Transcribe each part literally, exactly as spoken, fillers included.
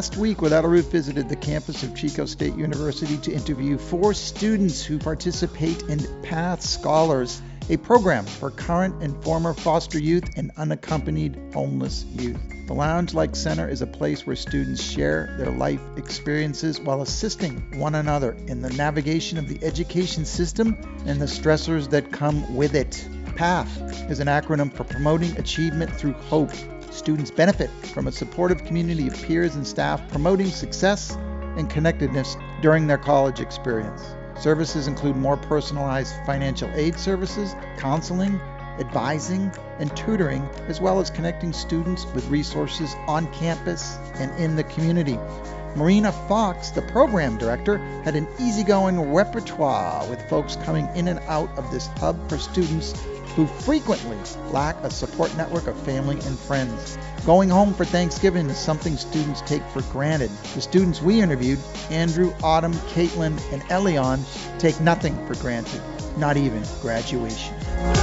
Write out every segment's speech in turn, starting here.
last week, Without a Roof visited the campus of Chico State University to interview four students who participate in Path Scholars, a program for current and former foster youth and unaccompanied homeless youth. The Lounge-like center is a place where students share their life experiences while assisting one another in the navigation of the education system and the stressors that come with it. PATH is an acronym for Promoting Achievement Through Hope. Students benefit from a supportive community of peers and staff promoting success and connectedness during their college experience. Services include more personalized financial aid services, counseling, advising, and tutoring, as well as connecting students with resources on campus and in the community. Marina Fox, the program director, had an easygoing repertoire with folks coming in and out of this hub for students who frequently lack a support network of family and friends. Going home for Thanksgiving is something students take for granted. The students we interviewed, Andrew, Autumn, Caitlin, and Elion, take nothing for granted, not even graduation.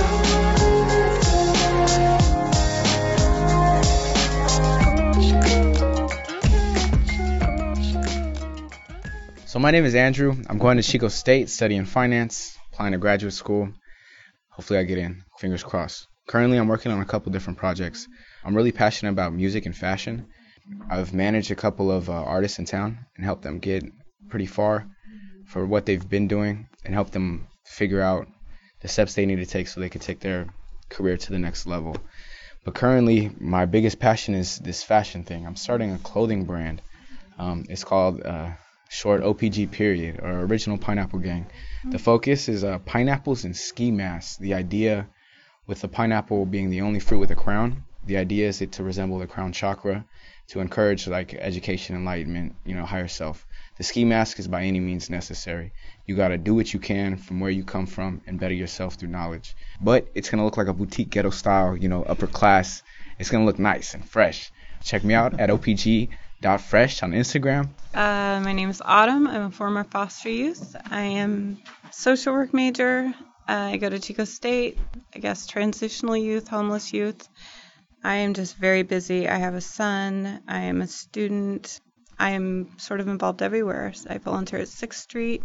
So my name is Andrew. I'm going to Chico State studying finance, applying to graduate school. Hopefully I get in, fingers crossed. Currently I'm working on a couple different projects. I'm really passionate about music and fashion. I've managed a couple of uh, artists in town and helped them get pretty far for what they've been doing and help them figure out the steps they need to take so they can take their career to the next level. But currently my biggest passion is this fashion thing. I'm starting a clothing brand. Um, it's called uh, Short O P G Period, or Original Pineapple Gang. The focus is uh, pineapples and ski masks. The idea, with the pineapple being the only fruit with a crown, the idea is it to resemble the crown chakra, to encourage like education, enlightenment, you know, higher self. The ski mask is by any means necessary. You gotta do what you can from where you come from and better yourself through knowledge. But it's gonna look like a boutique ghetto style, you know, upper class. It's gonna look nice and fresh. Check me out at O P G dot fresh on Instagram. Uh, my name is Autumn. I'm a former foster youth. I am social work major. Uh, I go to Chico State. I guess transitional youth, homeless youth. I am just very busy. I have a son. I am a student. I am sort of involved everywhere. I volunteer at sixth Street.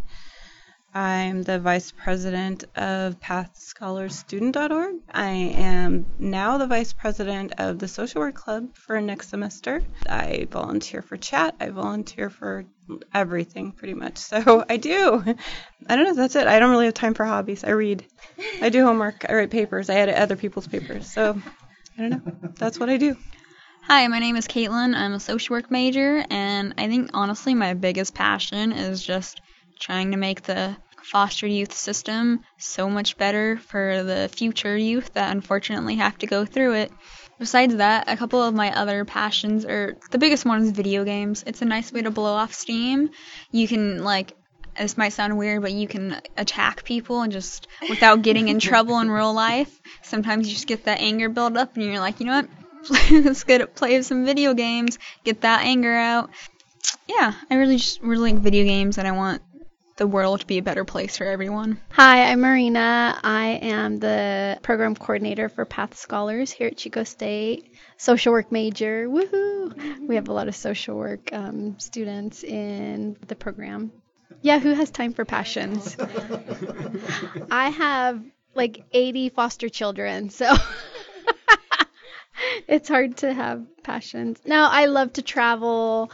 I'm the vice president of Path Scholars Student dot org. I am now the vice president of the social work club for next semester. I volunteer for chat. I volunteer for everything pretty much. So I do. I don't know. That's it. I don't really have time for hobbies. I read. I do homework. I write papers. I edit other people's papers. So I don't know. That's what I do. Hi, my name is Caitlin. I'm a social work major, and I think honestly my biggest passion is just trying to make the foster youth system so much better for the future youth that unfortunately have to go through it. Besides that, a couple of my other passions are, the biggest one is video games. It's a nice way to blow off steam. You can, like, this might sound weird, but you can attack people and just, without getting in trouble in real life. Sometimes you just get that anger build up and you're like, you know what, let's get it, play some video games, get that anger out. Yeah, I really just really like video games, and I want the world to be a better place for everyone. Hi, I'm Marina. I am the program coordinator for Path Scholars here at Chico State. Social work major. Woohoo! We have a lot of social work um, students in the program. Yeah, who has time for passions? I have like eighty foster children, so it's hard to have passions. No, I love to travel.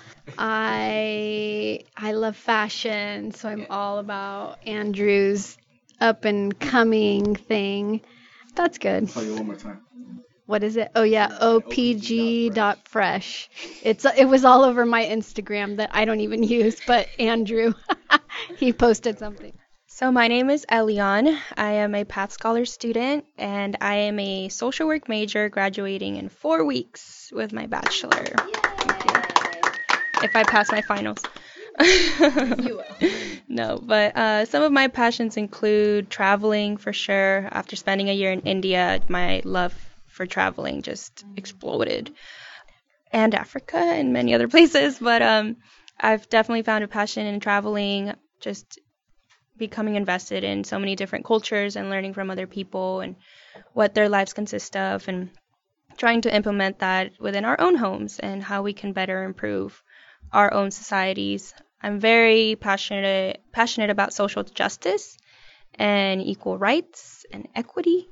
I I love fashion, so I'm all about Andrew's up and coming thing. That's good. Tell you one more time. What is it? Oh yeah, O P G dot fresh. It's it was all over my Instagram that I don't even use, but Andrew, he posted something. So my name is Elion. I am a Path Scholar student, and I am a social work major graduating in four weeks with my bachelor. Thank you. If I pass my finals. You will. No, but uh, some of my passions include traveling for sure. After spending a year in India, my love for traveling just exploded. And Africa and many other places. But um, I've definitely found a passion in traveling, just becoming invested in so many different cultures and learning from other people and what their lives consist of, and trying to implement that within our own homes and how we can better improve our own societies. I'm very passionate passionate about social justice and equal rights and equity.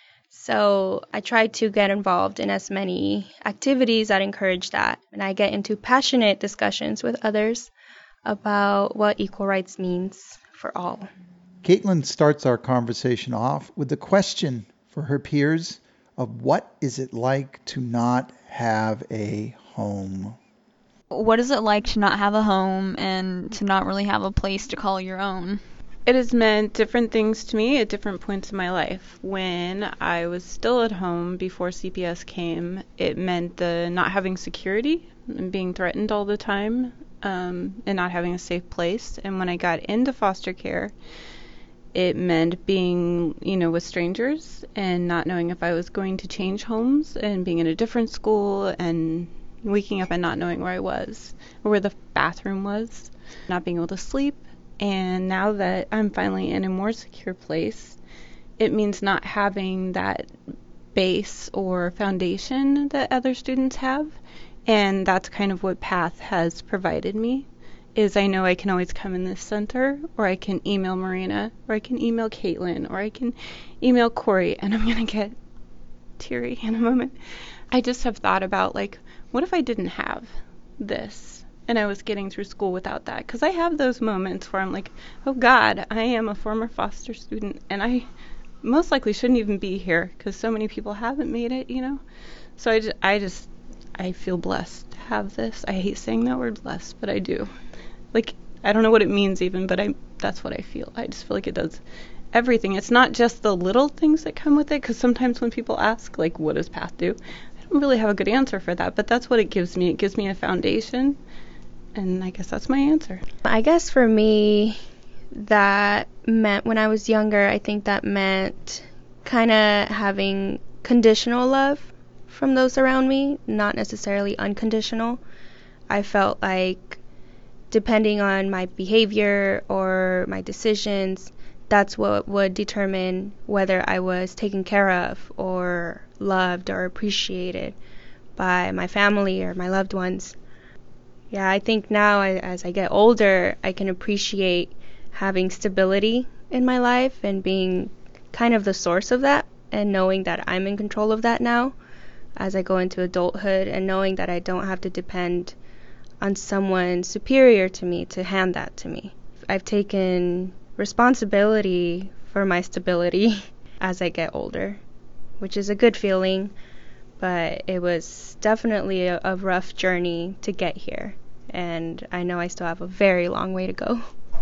So I try to get involved in as many activities that encourage that. And I get into passionate discussions with others about what equal rights means for all. Caitlin starts our conversation off with the question for her peers of what is it like to not have a home? What is it like to not have a home and to not really have a place to call your own? It has meant different things to me at different points in my life. When I was still at home before C P S came, it meant the not having security and being threatened all the time, um, and not having a safe place. And when I got into foster care, it meant being, you know, with strangers and not knowing if I was going to change homes and being in a different school and waking up and not knowing where I was or where the bathroom was, not being able to sleep. And now that I'm finally in a more secure place, it means not having that base or foundation that other students have. And that's kind of what PATH has provided me, is I know I can always come in this center, or I can email Marina, or I can email Caitlin, or I can email Corey, and I'm going to get teary in a moment. I just have thought about, like, what if I didn't have this? And I was getting through school without that, because I have those moments where I'm like, oh God, I am a former foster student, and I most likely shouldn't even be here because so many people haven't made it, you know. So I just, I just, I feel blessed to have this. I hate saying that word blessed, but I do. Like, I don't know what it means even, but I that's what I feel. I just feel like it does everything. It's not just the little things that come with it, because sometimes when people ask, like, what does PATH do? I don't really have a good answer for that, but that's what it gives me. It gives me a foundation. And I guess that's my answer. I guess for me, that meant when I was younger, I think that meant kind of having conditional love from those around me, not necessarily unconditional. I felt like depending on my behavior or my decisions, that's what would determine whether I was taken care of or loved or appreciated by my family or my loved ones. Yeah, I think now as I get older, I can appreciate having stability in my life and being kind of the source of that, and knowing that I'm in control of that now as I go into adulthood, and knowing that I don't have to depend on someone superior to me to hand that to me. I've taken responsibility for my stability as I get older, which is a good feeling, but it was definitely a, a rough journey to get here. And I know I still have a very long way to go.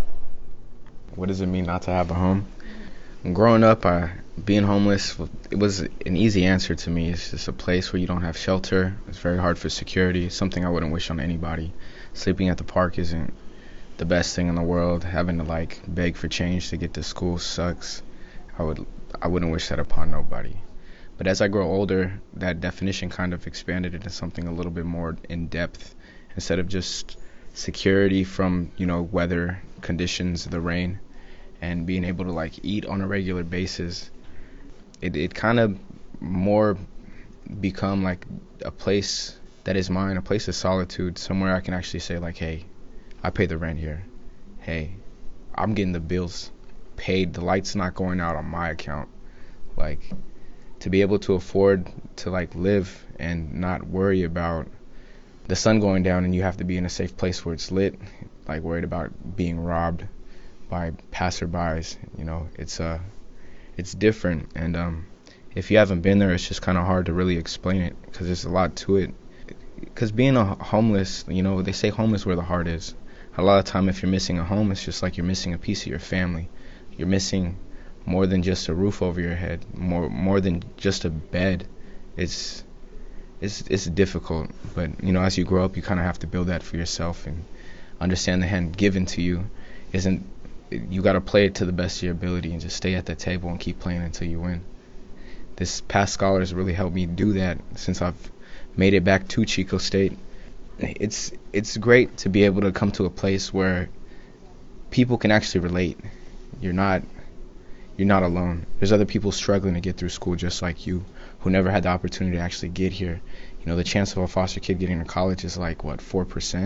What does it mean not to have a home? Growing up, I, being homeless, it was an easy answer to me. It's just a place where you don't have shelter. It's very hard for security. It's something I wouldn't wish on anybody. Sleeping at the park isn't the best thing in the world. Having to like beg for change to get to school sucks. I would, I wouldn't wish that upon nobody. But as I grow older, that definition kind of expanded into something a little bit more in depth. Instead of just security from, you know, weather conditions, the rain, and being able to like eat on a regular basis, it, it kind of more become like a place that is mine, a place of solitude, somewhere I can actually say like, hey, I pay the rent here. Hey, I'm getting the bills paid. The light's not going out on my account. Like, to be able to afford to like live and not worry about the sun going down and you have to be in a safe place where it's lit, like worried about being robbed by passerbys, you know, it's uh, it's different. And um, if you haven't been there, it's just kind of hard to really explain it, because there's a lot to it. Because being a homeless, you know, they say home is where the heart is. A lot of time, if you're missing a home, it's just like you're missing a piece of your family. You're missing more than just a roof over your head, more more than just a bed. It's It's it's difficult, but you know, as you grow up, you kind of have to build that for yourself and understand the hand given to you isn't. You got to play it to the best of your ability and just stay at the table and keep playing until you win. This PATH Scholars really helped me do that since I've made it back to Chico State. It's it's great to be able to come to a place where people can actually relate. You're not you're not alone. There's other people struggling to get through school just like you, who never had the opportunity to actually get here. You know, the chance of a foster kid getting to college is like, what, four percent?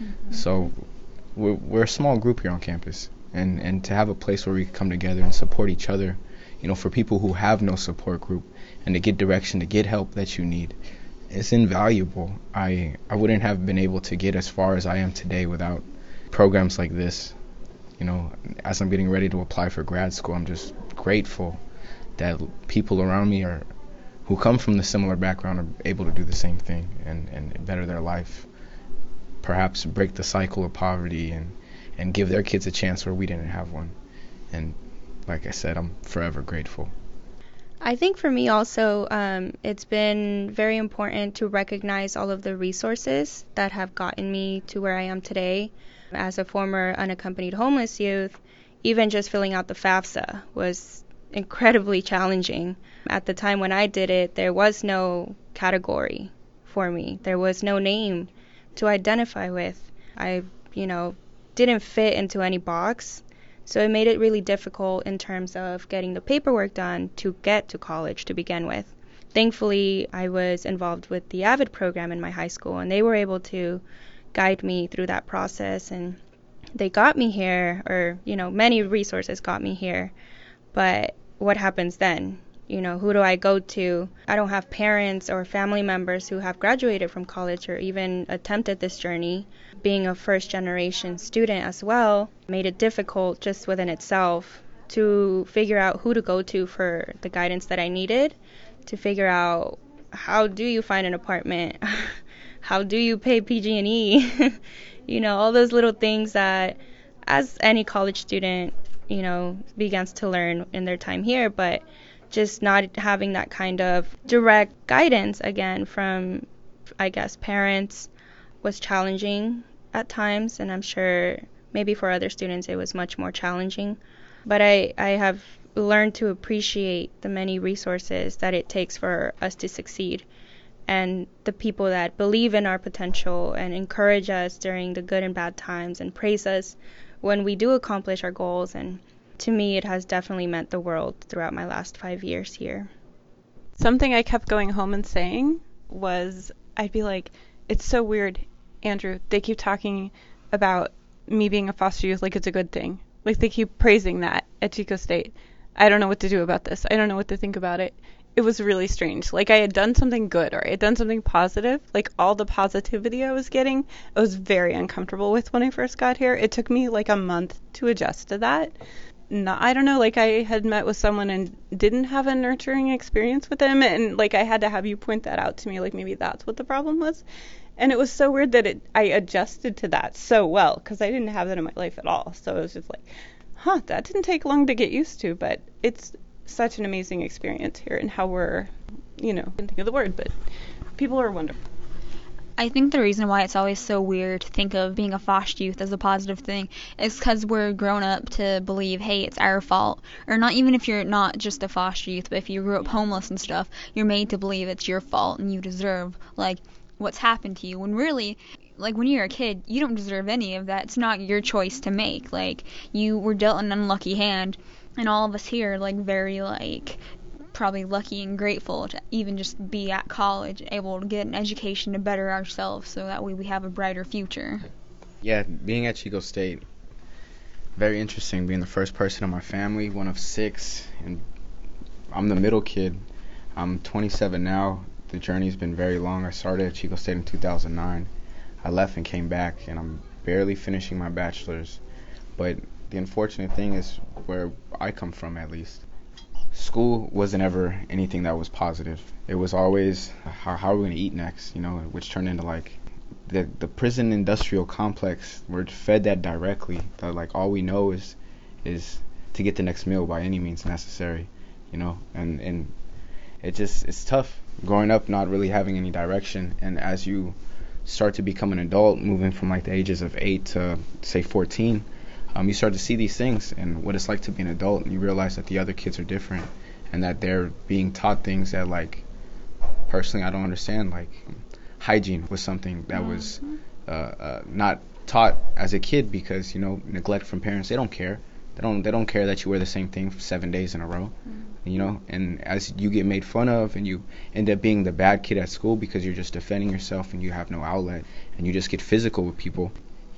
Mm-hmm. So we're, we're a small group here on campus, and, and to have a place where we can come together and support each other, you know, for people who have no support group, and to get direction, to get help that you need, it's invaluable. I, I wouldn't have been able to get as far as I am today without programs like this. You know, as I'm getting ready to apply for grad school, I'm just grateful that people around me are who come from the similar background are able to do the same thing and, and better their life, perhaps break the cycle of poverty and, and give their kids a chance where we didn't have one. And like I said, I'm forever grateful. I think for me also, um, it's been very important to recognize all of the resources that have gotten me to where I am today. As a former unaccompanied homeless youth, even just filling out the FAFSA was incredibly challenging. At the time when I did it, there was no category for me. There was no name to identify with. I, you know, didn't fit into any box. So it made it really difficult in terms of getting the paperwork done to get to college to begin with. Thankfully, I was involved with the AVID program in my high school, and they were able to guide me through that process, and they got me here, or, you know, many resources got me here. But what happens then? You know, who do I go to? I don't have parents or family members who have graduated from college or even attempted this journey. Being a first generation student as well made it difficult just within itself to figure out who to go to for the guidance that I needed, to figure out how do you find an apartment, how do you pay P G and E, you know, all those little things that as any college student, you know, begins to learn in their time here, but just not having that kind of direct guidance again from, I guess, parents was challenging at times, and I'm sure maybe for other students it was much more challenging. But I, I have learned to appreciate the many resources that it takes for us to succeed, and the people that believe in our potential and encourage us during the good and bad times and praise us when we do accomplish our goals. And to me, it has definitely meant the world throughout my last five years here. Something I kept going home and saying was, I'd be like, it's so weird, Andrew, they keep talking about me being a foster youth like it's a good thing. Like, they keep praising that at Chico State. I don't know what to do about this. I don't know what to think about it. It was really strange. Like, I had done something good, or I had done something positive. Like, all the positivity I was getting, I was very uncomfortable with when I first got here. It took me like a month to adjust to that. No, I don't know, like, I had met with someone and didn't have a nurturing experience with them, and like I had to have you point that out to me, like maybe that's what the problem was. And it was so weird that it I adjusted to that so well, because I didn't have that in my life at all. So it was just like, huh, that didn't take long to get used to, but it's such an amazing experience here, and how we're, you know, I can't think of the word, but people are wonderful. I think the reason why it's always so weird to think of being a foster youth as a positive thing is because we're grown up to believe, hey, it's our fault. Or not even if you're not just a foster youth, but if you grew up homeless and stuff, you're made to believe it's your fault and you deserve, like, what's happened to you. When really, like, when you're a kid, you don't deserve any of that. It's not your choice to make. Like, you were dealt an unlucky hand, and all of us here are, like, very, like, probably lucky and grateful to even just be at college, able to get an education to better ourselves, so that way we have a brighter future. Yeah, being at Chico State, very interesting, being the first person in my family, one of six, and I'm the middle kid. I'm twenty-seven now. The journey's been very long. I started at Chico State in two thousand nine. I left and came back, and I'm barely finishing my bachelor's. But the unfortunate thing is, where I come from at least, school wasn't ever anything that was positive. It was always, how, how are we going to eat next, you know, which turned into like the the prison industrial complex. We're fed that directly, that like all we know is is to get the next meal by any means necessary, you know, and and it just, it's tough growing up not really having any direction. And as you start to become an adult, moving from like the ages of eight to say fourteen, Um, you start to see these things and what it's like to be an adult, and you realize that the other kids are different, and that they're being taught things that, like, personally I don't understand. Like, hygiene was something that mm-hmm. was uh, uh, not taught as a kid, because, you know, neglect from parents. They don't care. They don't. They don't care that you wear the same thing for seven days in a row. Mm-hmm. You know, and as you get made fun of, and you end up being the bad kid at school because you're just defending yourself and you have no outlet, and you just get physical with people.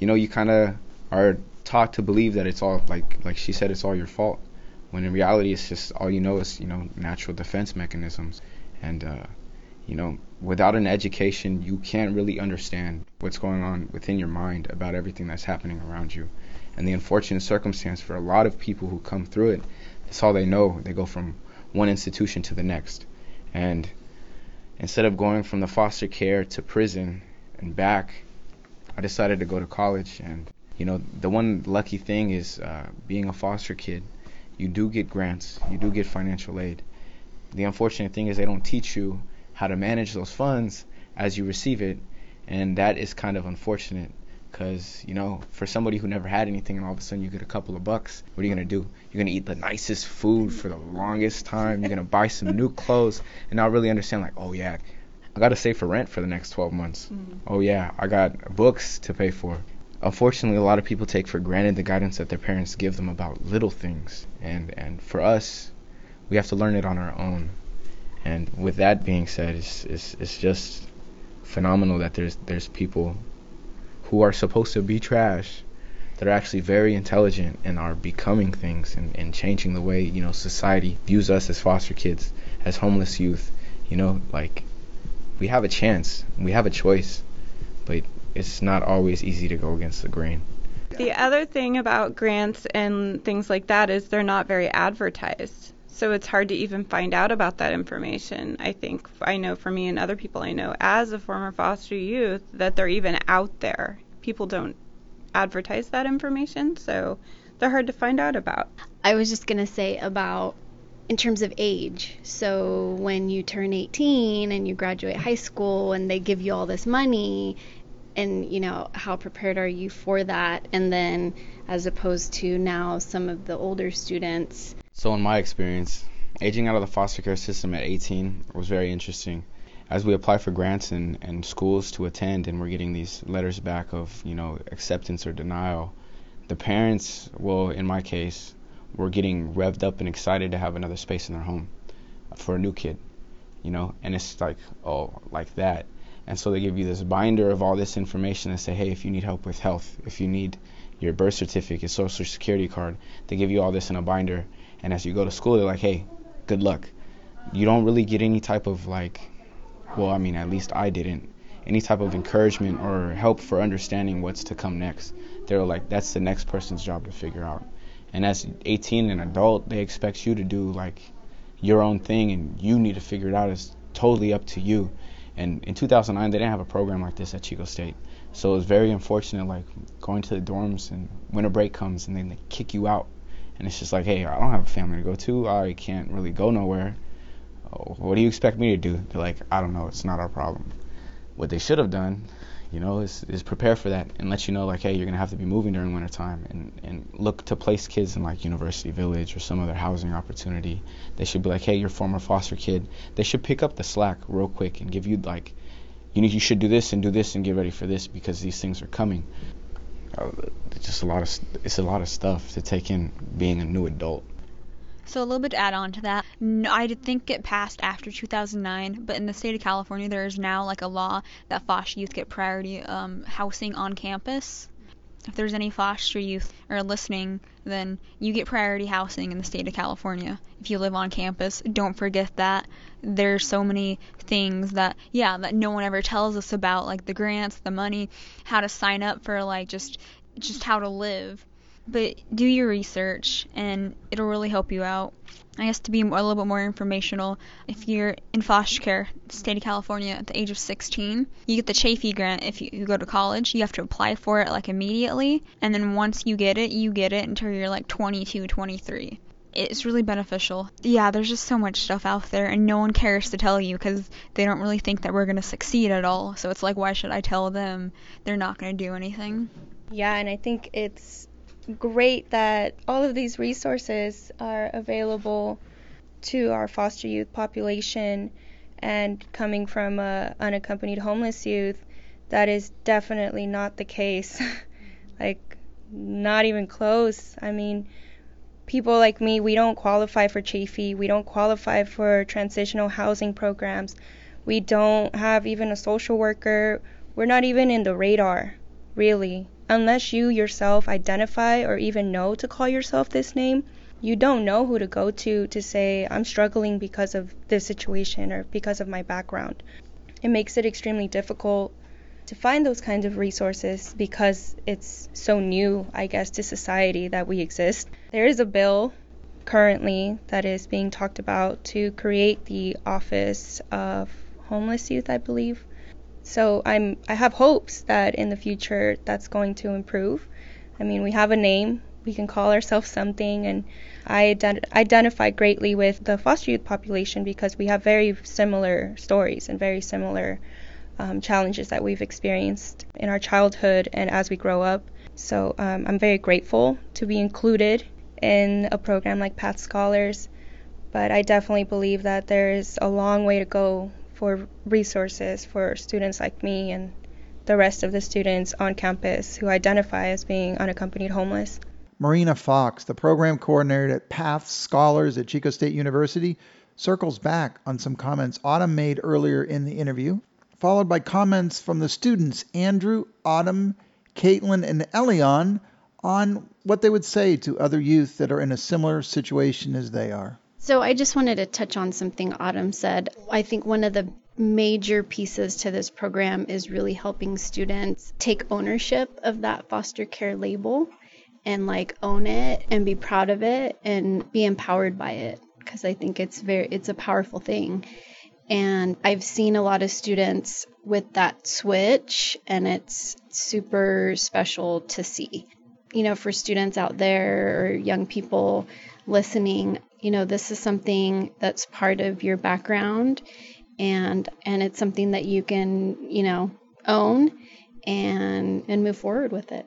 you know, you kind of are taught to believe that it's all, like like she said, it's all your fault, when in reality it's just all you know is, you know, natural defense mechanisms. And uh, you know, without an education, you can't really understand what's going on within your mind about everything that's happening around you. And the unfortunate circumstance for a lot of people who come through it, that's all they know. They go from one institution to the next. And instead of going from the foster care to prison and back, I decided to go to college. And, you know, the one lucky thing is uh, being a foster kid, you do get grants, you do get financial aid. The unfortunate thing is they don't teach you how to manage those funds as you receive it, and that is kind of unfortunate, because, you know, for somebody who never had anything and all of a sudden you get a couple of bucks, what are you going to do? You're going to eat the nicest food for the longest time, you're going to buy some new clothes and not really understand, like, oh yeah, I got to save for rent for the next twelve months. Mm-hmm. Oh yeah, I got books to pay for. Unfortunately, a lot of people take for granted the guidance that their parents give them about little things, and, and for us, we have to learn it on our own. And with that being said, it's, it's, it's just phenomenal that there's there's people who are supposed to be trash that are actually very intelligent and are becoming things and, and changing the way, you know, society views us as foster kids, as homeless youth. You know, like, we have a chance, we have a choice, but it's not always easy to go against the grain. The other thing about grants and things like that is they're not very advertised. So it's hard to even find out about that information. I think I know for me and other people I know as a former foster youth that they're even out there. People don't advertise that information, so they're hard to find out about. I was just going to say about in terms of age. So when you turn eighteen and you graduate high school and they give you all this money, and, you know, how prepared are you for that? And then as opposed to now some of the older students. So in my experience, aging out of the foster care system at eighteen was very interesting. As we apply for grants and, and schools to attend, and we're getting these letters back of, you know, acceptance or denial, the parents, well, in my case, were getting revved up and excited to have another space in their home for a new kid, you know, and it's like, oh, like that. And so they give you this binder of all this information and say, hey, if you need help with health, if you need your birth certificate, social security card, they give you all this in a binder. And as you go to school, they're like, hey, good luck. You don't really get any type of, like, well, I mean, at least I didn't, any type of encouragement or help for understanding what's to come next. They're like, that's the next person's job to figure out. And as eighteen, an adult, they expect you to do, like, your own thing, and you need to figure it out. It's totally up to you. And in two thousand nine, they didn't have a program like this at Chico State. So it was very unfortunate, like, going to the dorms and winter break comes and then they kick you out. And it's just like, hey, I don't have a family to go to. I can't really go nowhere. Oh, what do you expect me to do? They're like, I don't know. It's not our problem. What they should have done, you know, is, is prepare for that and let you know, like, hey, you're going to have to be moving during winter time, and, and look to place kids in, like, University Village or some other housing opportunity. They should be like, hey, you're a former foster kid. They should pick up the slack real quick and give you, like, you need, you should do this and do this and get ready for this because these things are coming. Uh, it's just a lot of it's a lot of stuff to take in being a new adult. So a little bit to add on to that, no, I did think it passed after two thousand nine, but in the state of California there is now like a law that foster youth get priority um, housing on campus. If there's any foster youth are listening, then you get priority housing in the state of California if you live on campus. Don't forget that. There's so many things that, yeah, that no one ever tells us about, like the grants, the money, how to sign up for, like, just just how to live. But do your research, and it'll really help you out. I guess to be more, a little bit more informational, if you're in foster care, state of California, at the age of sixteen, you get the Chafee grant. If you, you go to college, you have to apply for it, like, immediately. And then once you get it, you get it until you're, like, twenty-two, twenty-three. It's really beneficial. Yeah, there's just so much stuff out there, and no one cares to tell you because they don't really think that we're going to succeed at all. So it's like, why should I tell them? They're not going to do anything. Yeah, and I think it's great that all of these resources are available to our foster youth population, and coming from a unaccompanied homeless youth, that is definitely not the case. Like, not even close. I mean, people like me, we don't qualify for Chafee, we don't qualify for transitional housing programs, we don't have even a social worker, we're not even in the radar, really. unless you yourself identify or even know to call yourself this name, you don't know who to go to to say, I'm struggling because of this situation or because of my background. It makes it extremely difficult to find those kinds of resources because it's so new, I guess, to society that we exist. There is a bill currently that is being talked about to create the Office of Homeless Youth, I believe. So I'm I have hopes that in the future that's going to improve. I mean, we have a name, we can call ourselves something, and I ident- identify greatly with the foster youth population because we have very similar stories and very similar um, challenges that we've experienced in our childhood and as we grow up. So um, I'm very grateful to be included in a program like Path Scholars, but I definitely believe that there is a long way to go for resources for students like me and the rest of the students on campus who identify as being unaccompanied homeless. Marina Fox, the program coordinator at Path Scholars at Chico State University, circles back on some comments Autumn made earlier in the interview, followed by comments from the students Andrew, Autumn, Caitlin, and Elion on what they would say to other youth that are in a similar situation as they are. So I just wanted to touch on something Autumn said. I think one of the major pieces to this program is really helping students take ownership of that foster care label and like own it and be proud of it and be empowered by it, because I think it's very it's a powerful thing. And I've seen a lot of students with that switch, and it's super special to see. You know, for students out there or young people listening, you know, this is something that's part of your background, and and it's something that you can, you know, own and and move forward with it.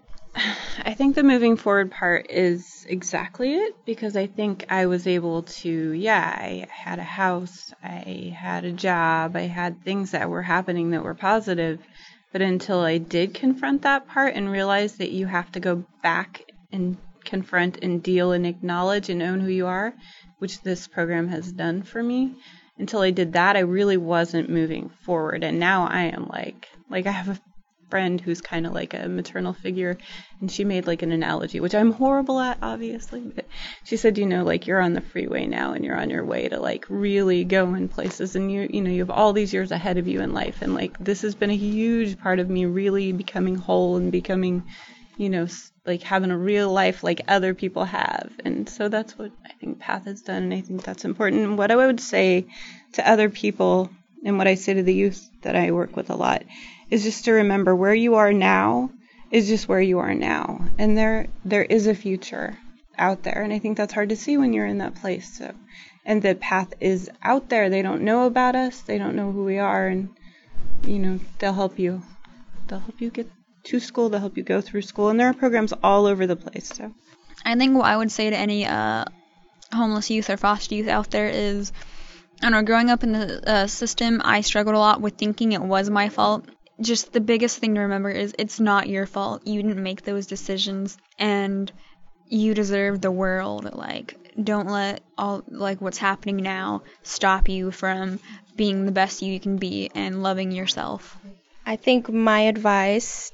I think the moving forward part is exactly it, because I think I was able to, yeah, I had a house, I had a job, I had things that were happening that were positive, but until I did confront that part and realize that you have to go back and confront and deal and acknowledge and own who you are, which this program has done for me, until I did that, I really wasn't moving forward. And now I am like, like I have a friend who's kind of like a maternal figure, and she made like an analogy, which I'm horrible at, obviously, but she said, you know, like you're on the freeway now and you're on your way to like really go in places, and you you know you have all these years ahead of you in life, and like this has been a huge part of me really becoming whole and becoming, you know, like having a real life like other people have. And so that's what I think Path has done, and I think that's important. And what I would say to other people, and what I say to the youth that I work with a lot, is just to remember where you are now is just where you are now. And there there is a future out there. And I think that's hard to see when you're in that place. So, and the Path is out there. They don't know about us. They don't know who we are. And, you know, they'll help you. They'll help you get to school. They'll help you go through school. And there are programs all over the place. So I think what I would say to any uh, homeless youth or foster youth out there is, I don't know, growing up in the uh, system, I struggled a lot with thinking it was my fault. Just the biggest thing to remember is it's not your fault. You didn't make those decisions, and you deserve the world. Like, don't let all like what's happening now stop you from being the best you can be and loving yourself. I think my advice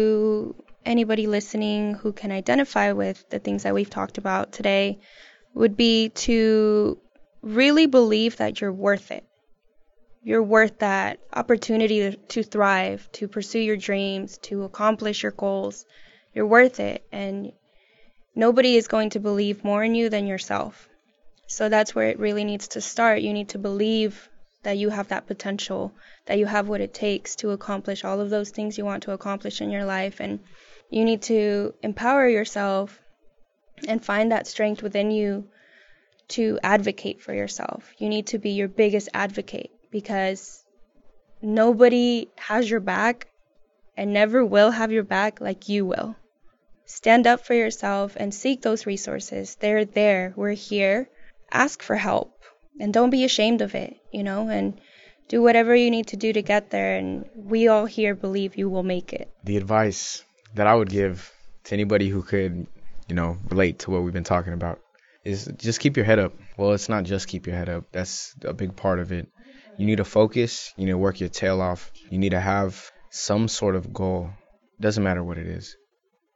to anybody listening who can identify with the things that we've talked about today would be to really believe that you're worth it. You're worth that opportunity to thrive, to pursue your dreams, to accomplish your goals. You're worth it, and nobody is going to believe more in you than yourself. So that's where it really needs to start. You need to believe that you have that potential, that you have what it takes to accomplish all of those things you want to accomplish in your life, and you need to empower yourself and find that strength within you to advocate for yourself. You need to be your biggest advocate, because nobody has your back and never will have your back like you will. Stand up for yourself and seek those resources. They're there. We're here. Ask for help, and don't be ashamed of it, you know, and do whatever you need to do to get there. And we all here believe you will make it. The advice that I would give to anybody who could, you know, relate to what we've been talking about is just keep your head up. Well, it's not just keep your head up. That's a big part of it. You need to focus. You need to work your tail off. You need to have some sort of goal. Doesn't matter what it is.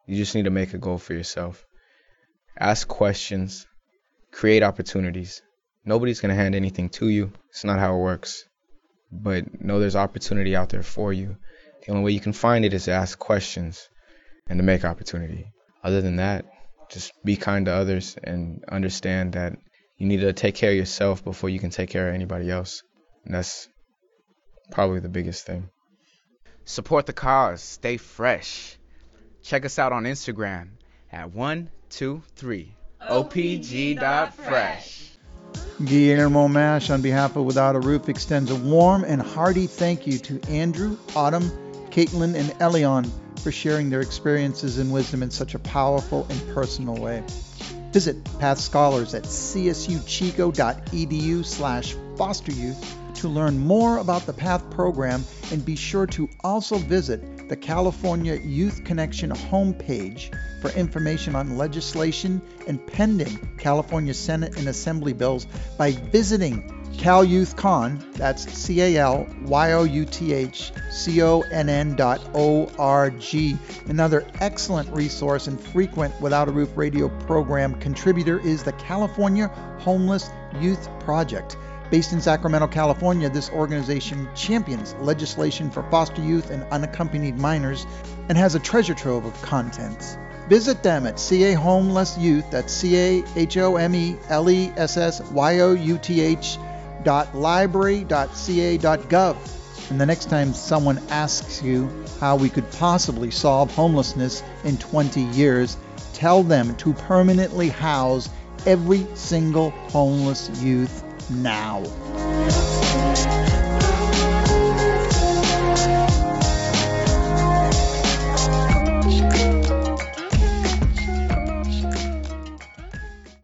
You just need to make a goal for yourself. Ask questions. Create opportunities. Nobody's going to hand anything to you. It's not how it works. But know there's opportunity out there for you. The only way you can find it is to ask questions and to make opportunity. Other than that, just be kind to others and understand that you need to take care of yourself before you can take care of anybody else. And that's probably the biggest thing. Support the cause. Stay fresh. Check us out on Instagram at one two three O P G dot fresh. Guillermo Mash, on behalf of Without a Roof, extends a warm and hearty thank you to Andrew, Autumn, Caitlin, and Elion for sharing their experiences and wisdom in such a powerful and personal way. Visit Path Scholars at c s u chico dot e d u slash foster youth to learn more about the PATH program, and be sure to also visit the California Youth Connection homepage for information on legislation and pending California Senate and Assembly bills by visiting CalYouthCon, that's C A L Y O U T H C O N N dot O R G. Another excellent resource and frequent Without a Roof radio program contributor is the California Homeless Youth Project. Based in Sacramento, California, this organization champions legislation for foster youth and unaccompanied minors and has a treasure trove of content. Visit them at C A Homeless Youth, that's C A H O M E L E S S Y O U T H dot library dot c a dot gov. And the next time someone asks you how we could possibly solve homelessness in twenty years, tell them to permanently house every single homeless youth now.